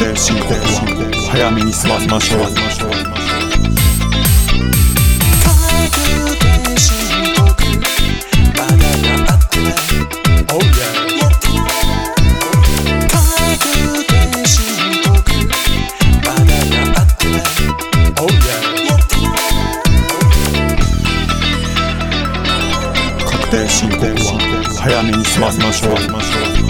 定申告は早めに済ませましょう。確定申告は早めに済ませましょう。